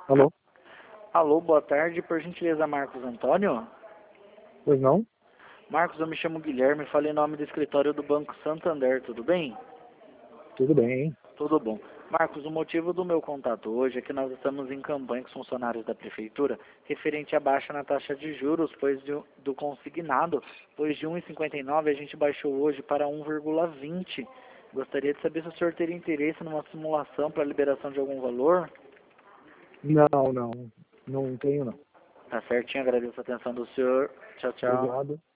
Alô? Alô, boa tarde. Por gentileza, Marcos Antônio? Pois não? Marcos, eu me chamo Guilherme, falei em nome do escritório do Banco Santander, tudo bem? Tudo bem. Tudo bom. Marcos, o motivo do meu contato hoje é que nós estamos em campanha com os funcionários da Prefeitura referente à baixa na taxa de juros do consignado, pois de 1,59 a gente baixou hoje para 1,20. Gostaria de saber se o senhor teria interesse numa simulação para liberação de algum valor. Não tenho não. Tá certinho, agradeço a atenção do senhor. Tchau, tchau. Obrigado.